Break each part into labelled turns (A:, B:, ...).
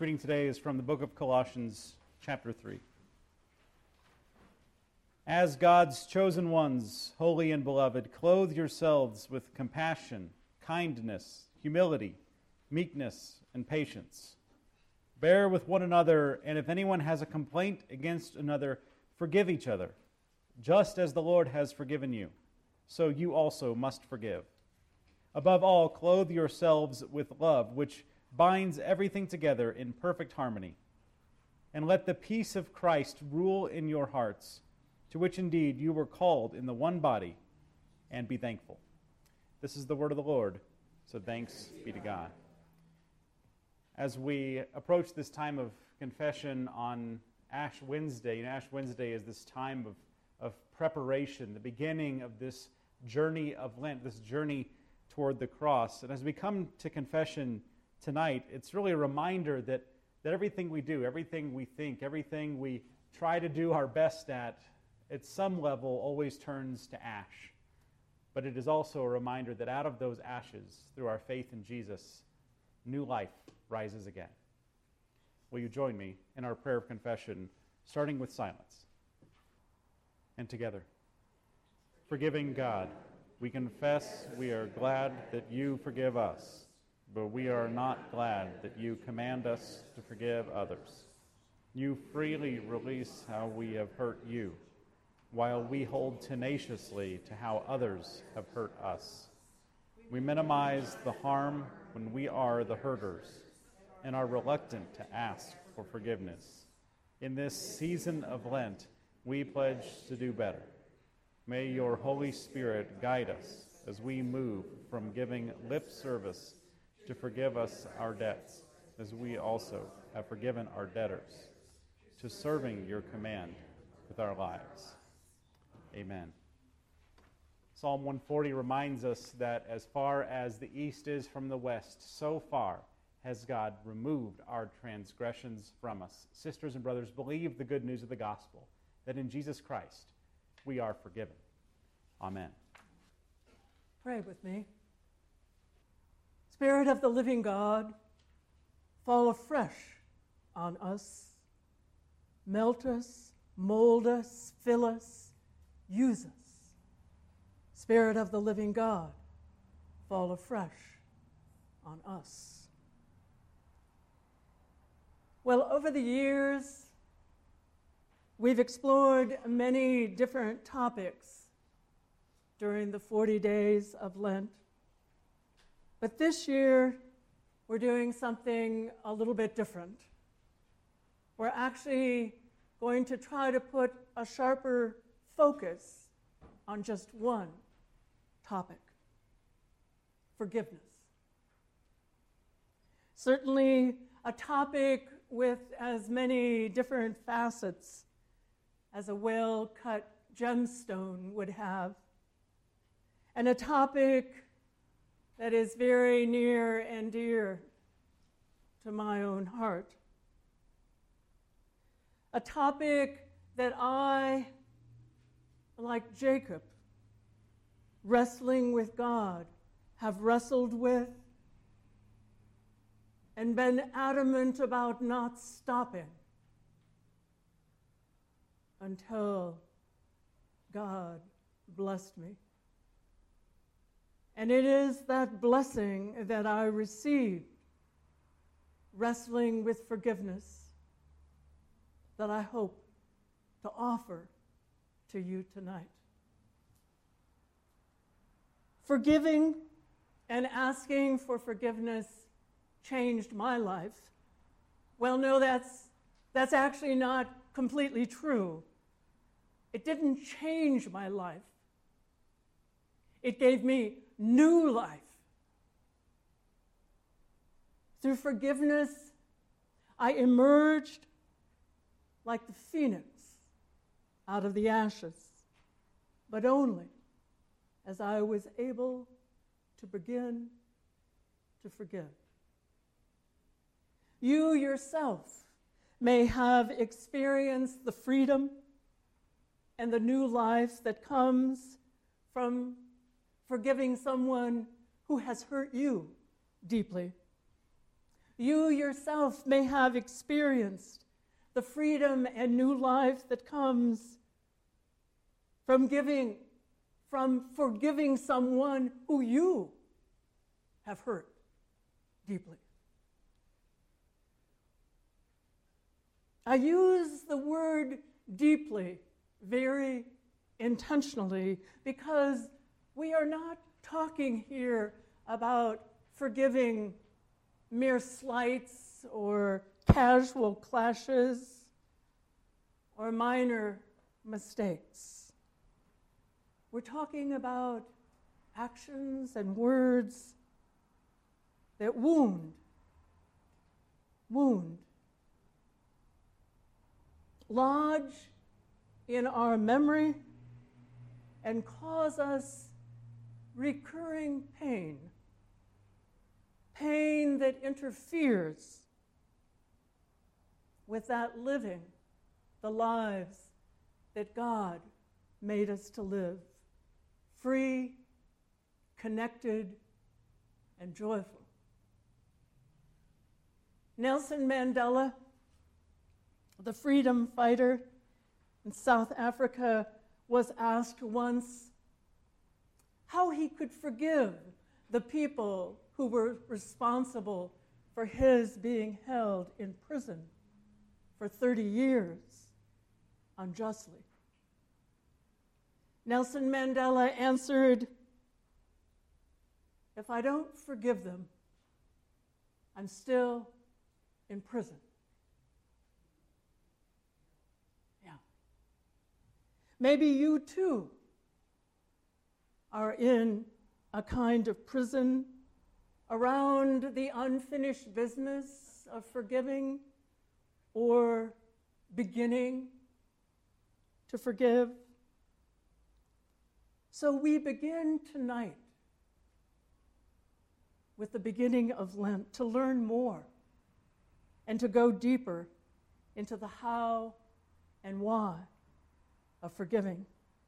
A: Reading today is from the book of Colossians, chapter 3. As God's chosen ones, holy and beloved, clothe yourselves with compassion, kindness, humility, meekness, and patience. Bear with one another, and if anyone has a complaint against another, forgive each other. Just as the Lord has forgiven you, so you also must forgive. Above all, clothe yourselves with love, which binds everything together in perfect harmony. And let the peace of Christ rule in your hearts, to which indeed you were called in the one body, and be thankful. This is the word of the Lord, so thanks be to God. As we approach this time of confession on Ash Wednesday, Ash Wednesday is this time of preparation, the beginning of this journey of Lent, this journey toward the cross. And as we come to confession tonight, it's really a reminder that everything we do, everything we think, everything we try to do our best at some level always turns to ash. But it is also a reminder that out of those ashes, through our faith in Jesus, new life rises again. Will you join me in our prayer of confession, starting with silence and together? Forgiving God, we confess we are glad that you forgive us, but we are not glad that you command us to forgive others. You freely release how we have hurt you, while we hold tenaciously to how others have hurt us. We minimize the harm when we are the hurters and are reluctant to ask for forgiveness. In this season of Lent, we pledge to do better. May your Holy Spirit guide us as we move from giving lip service to forgive us our debts, as we also have forgiven our debtors, to serving your command with our lives. Amen. Psalm 140 reminds us that as far as the east is from the west, so far has God removed our transgressions from us. Sisters and brothers, believe the good news of the gospel, that in Jesus Christ we are forgiven. Amen.
B: Pray with me. Spirit of the living God, fall afresh on us. Melt us, mold us, fill us, use us. Spirit of the living God, fall afresh on us. Well, over the years, we've explored many different topics during the 40 days of Lent. But this year, we're doing something a little bit different. We're actually going to try to put a sharper focus on just one topic: forgiveness. Certainly a topic with as many different facets as a well-cut gemstone would have, and a topic that is very near and dear to my own heart. A topic that I, like Jacob, wrestling with God, have wrestled with and been adamant about not stopping until God blessed me. And it is that blessing that I received, wrestling with forgiveness, that I hope to offer to you tonight. Forgiving and asking for forgiveness changed my life. Well, no, that's actually not completely true. It didn't change my life. It gave me new life. Through forgiveness, I emerged like the phoenix out of the ashes, but only as I was able to begin to forgive. You yourself may have experienced the freedom and the new life that comes from forgiving someone who has hurt you deeply. you yourself may have experienced the freedom and new life that comes from forgiving someone who you have hurt deeply. I use the word deeply very intentionally because we are not talking here about forgiving mere slights or casual clashes or minor mistakes. We're talking about actions and words that wound, lodge in our memory and cause us recurring pain that interferes with that living the lives that God made us to live, free, connected, and joyful. Nelson Mandela, the freedom fighter in South Africa, was asked once how he could forgive the people who were responsible for his being held in prison for 30 years unjustly. Nelson Mandela answered, "If I don't forgive them, I'm still in prison." Yeah. Maybe you too are in a kind of prison around the unfinished business of forgiving or beginning to forgive. So we begin tonight with the beginning of Lent to learn more and to go deeper into the how and why of forgiving.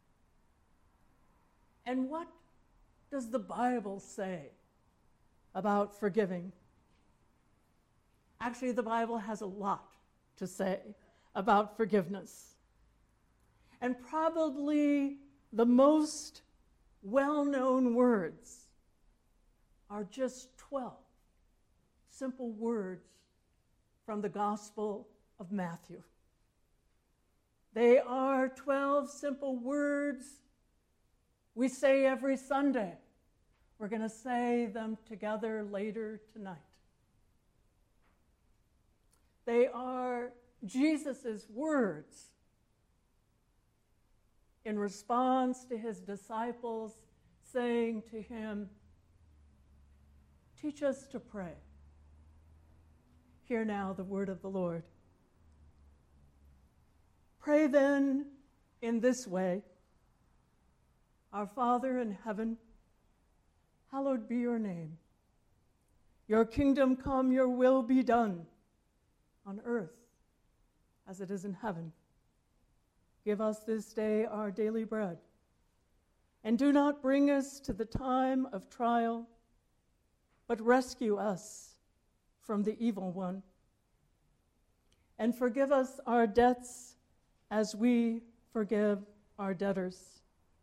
B: And what does the Bible say about forgiving? Actually, the Bible has a lot to say about forgiveness. And probably the most well-known words are just 12 simple words from the Gospel of Matthew. They are 12 simple words we say every Sunday. We're going to say them together later tonight. They are Jesus' words in response to his disciples saying to him, "Teach us to pray." Hear now the word of the Lord. Pray then in this way: Our Father in heaven, hallowed be your name. Your kingdom come, your will be done on earth as it is in heaven. Give us this day our daily bread, and do not bring us to the time of trial, but rescue us from the evil one. And forgive us our debts as we forgive our debtors.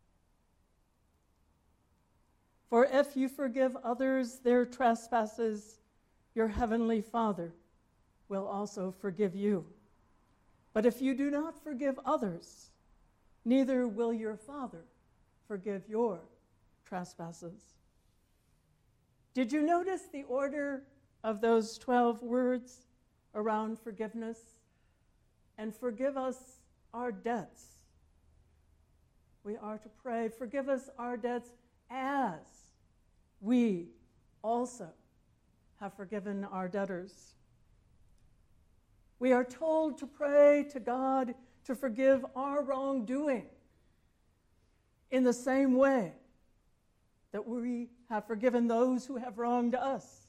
B: For if you forgive others their trespasses, your heavenly Father will also forgive you. But if you do not forgive others, neither will your Father forgive your trespasses. Did you notice the order of those 12 words around forgiveness? And forgive us our debts. We are to pray, forgive us our debts as we also have forgiven our debtors. We are told to pray to God to forgive our wrongdoing in the same way that we have forgiven those who have wronged us.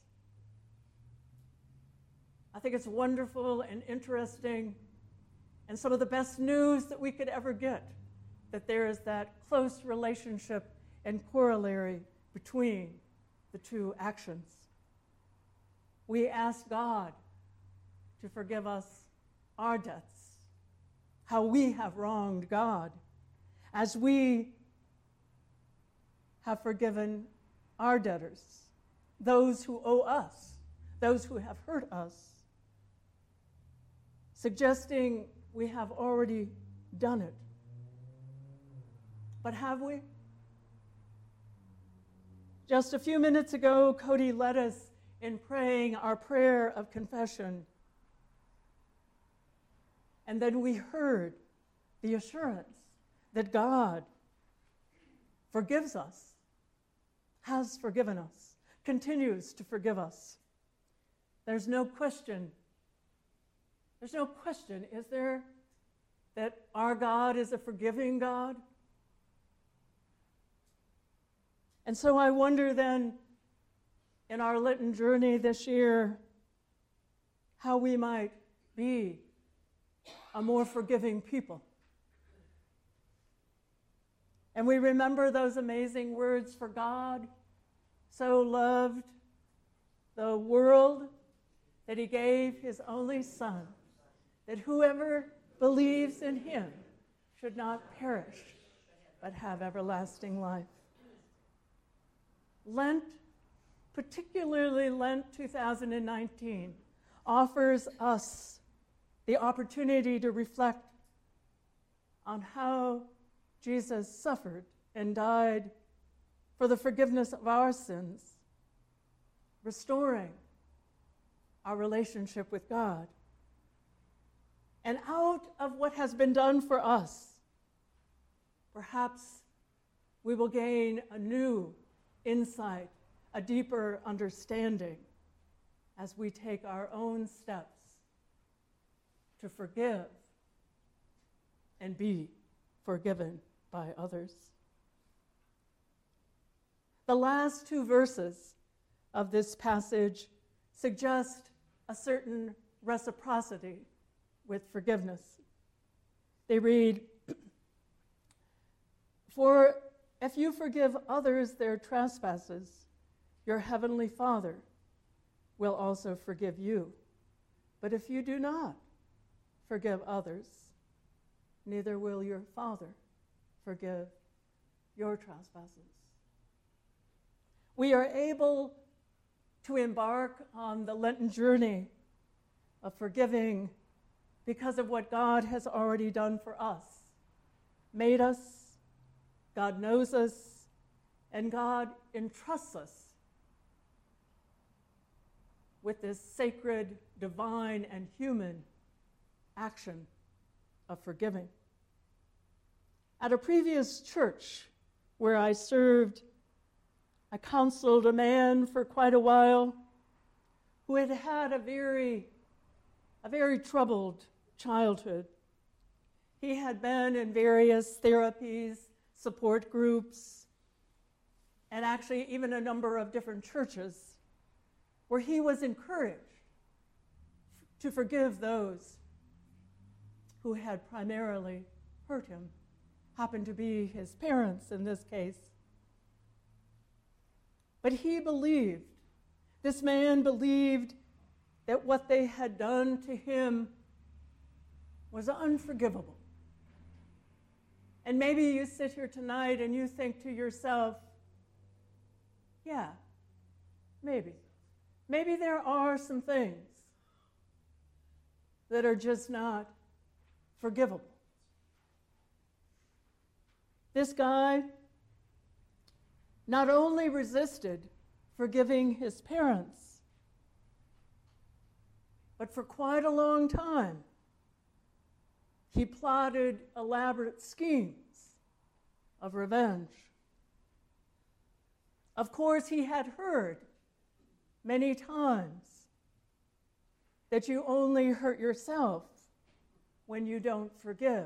B: I think it's wonderful and interesting and some of the best news that we could ever get, that there is that close relationship and corollary between the two actions. we ask God to forgive us our debts, how we have wronged God, as we have forgiven our debtors, those who owe us, those who have hurt us, suggesting we have already done it. But have we? Just a few minutes ago, Cody led us in praying our prayer of confession. And then we heard the assurance that God forgives us, has forgiven us, continues to forgive us. There's no question, is there, that our God is a forgiving God? And so I wonder then, in our Lenten journey this year, how we might be a more forgiving people. And we remember those amazing words, for God so loved the world that he gave his only Son, that whoever believes in him should not perish, but have everlasting life. Lent, particularly Lent 2019, offers us the opportunity to reflect on how Jesus suffered and died for the forgiveness of our sins, restoring our relationship with God. And out of what has been done for us, perhaps we will gain a new insight, a deeper understanding as we take our own steps to forgive and be forgiven by others. The last two verses of this passage suggest a certain reciprocity with forgiveness. They read, "For if you forgive others their trespasses, your heavenly Father will also forgive you. But if you do not forgive others, neither will your Father forgive your trespasses." We are able to embark on the Lenten journey of forgiving because of what God has already done for us, made us, God knows us, and God entrusts us with this sacred, divine, and human action of forgiving. At a previous church where I served, I counseled a man for quite a while who had had a very troubled childhood. He had been in various therapies, support groups, and actually even a number of different churches where he was encouraged to forgive those who had primarily hurt him, happened to be his parents in this case. But he believed, this man believed, that what they had done to him was unforgivable. And maybe you sit here tonight and you think to yourself, yeah, maybe. Maybe there are some things that are just not forgivable. This guy not only resisted forgiving his parents, but for quite a long time, he plotted elaborate schemes of revenge. Of course, he had heard many times that you only hurt yourself when you don't forgive.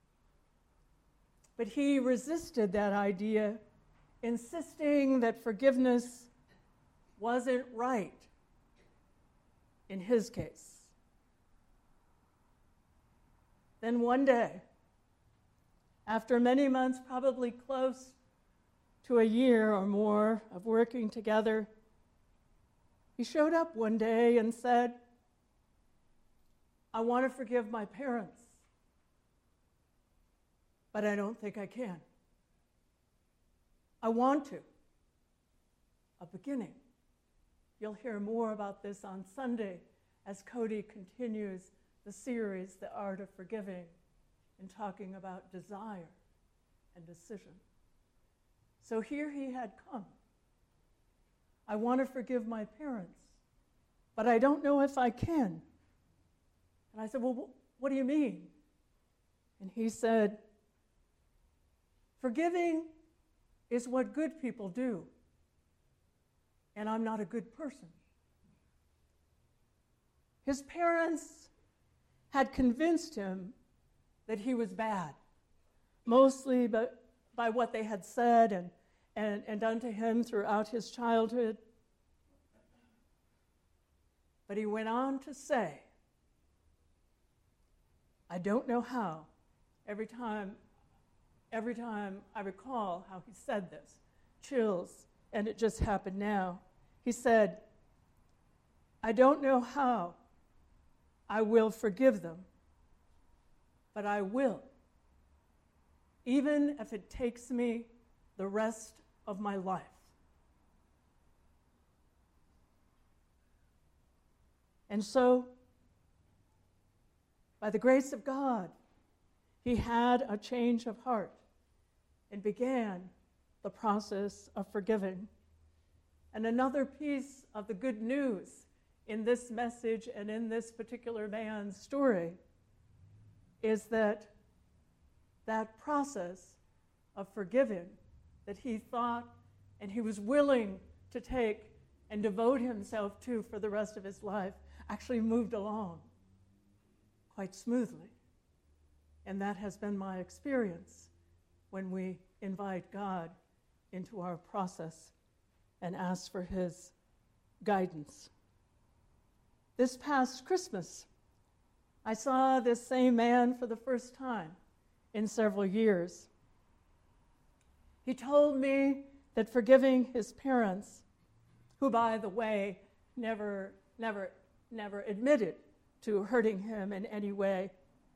B: But he resisted that idea, insisting that forgiveness wasn't right in his case. Then one day, after many months, probably close to a year or more of working together, He showed up one day and said, I want to forgive my parents, but I don't think I can. I want to. A beginning. You'll hear more about this on Sunday as Cody continues the series, The Art of Forgiving, in talking about desire and decision. So here he had come. I want to forgive my parents, but I don't know if I can. And I said, well, what do you mean? And he said, forgiving is what good people do, and I'm not a good person. His parents had convinced him that he was bad, mostly by what they had said and done to him throughout his childhood. But he went on to say, I don't know how, every time I recall how he said this, chills, and it just happened now. He said, I don't know how I will forgive them, but I will, even if it takes me the rest of my life. And so, by the grace of God, he had a change of heart and began the process of forgiving. And another piece of the good news in this message and in this particular man's story is that process of forgiving that he thought and he was willing to take and devote himself to for the rest of his life actually moved along quite smoothly. And that has been my experience when we invite God into our process and ask for his guidance. This past Christmas, I saw this same man for the first time in several years. He told me that forgiving his parents, who, by the way, never admitted to hurting him in any way,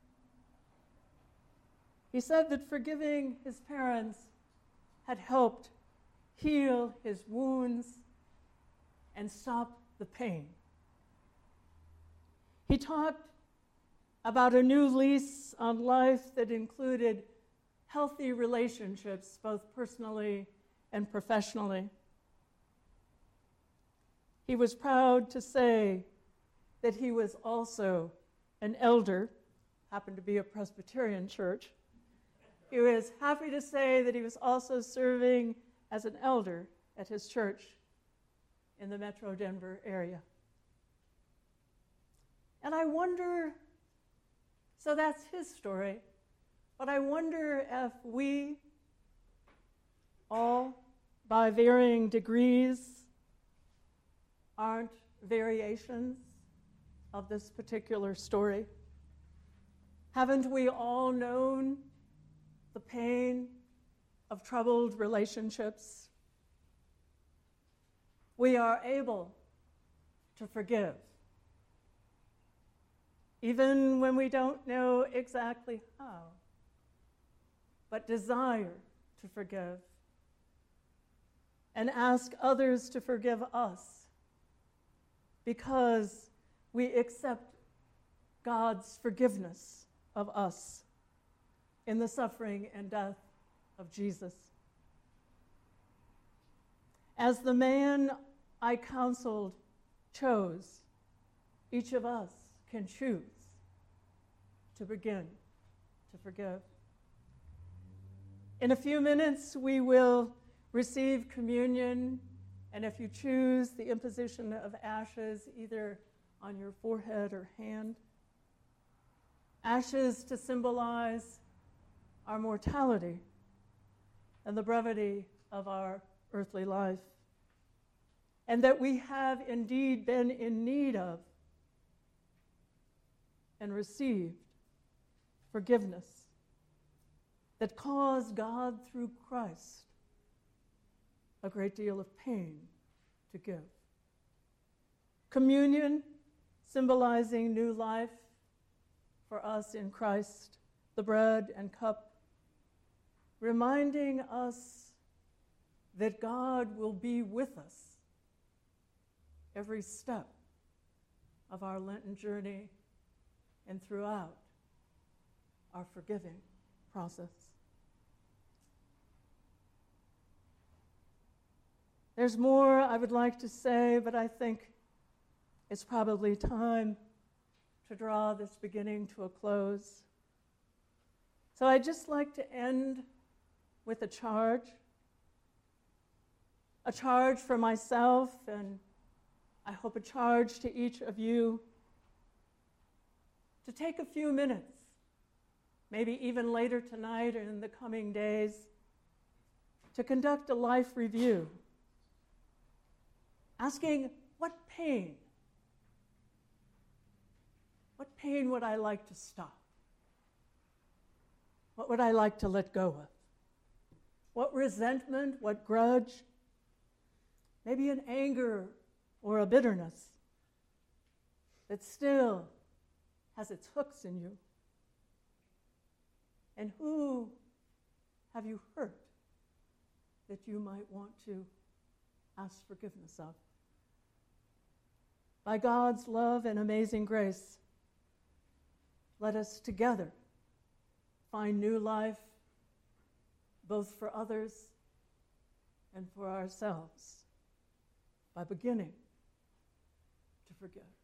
B: he said that forgiving his parents had helped heal his wounds and stop the pain. He talked about a new lease on life that included healthy relationships, both personally and professionally. He was proud to say that he was also an elder, happened to be a Presbyterian church. He was happy to say that he was also serving as an elder at his church in the Metro Denver area. And I wonder, so that's his story, but I wonder if we all, by varying degrees, aren't variations of this particular story. Haven't we all known the pain of troubled relationships? We are able to forgive, even when we don't know exactly how, but desire to forgive and ask others to forgive us because we accept God's forgiveness of us in the suffering and death of Jesus. As the man I counseled chose, each of us can choose to begin to forgive. In a few minutes, we will receive communion, and if you choose, the imposition of ashes either on your forehead or hand. Ashes to symbolize our mortality and the brevity of our earthly life, and that we have indeed been in need of and received forgiveness that caused God through Christ a great deal of pain to give. Communion, symbolizing new life for us in Christ, the bread and cup, reminding us that God will be with us every step of our Lenten journey and throughout our forgiving process. There's more I would like to say, but I think it's probably time to draw this beginning to a close. So I'd just like to end with a charge for myself, and I hope a charge to each of you to take a few minutes, maybe even later tonight or in the coming days, to conduct a life review, asking what pain would I like to stop? What would I like to let go of? What resentment, what grudge, maybe an anger or a bitterness that still has its hooks in you? And who have you hurt that you might want to ask forgiveness of? By God's love and amazing grace, let us together find new life, both for others and for ourselves, by beginning to forgive.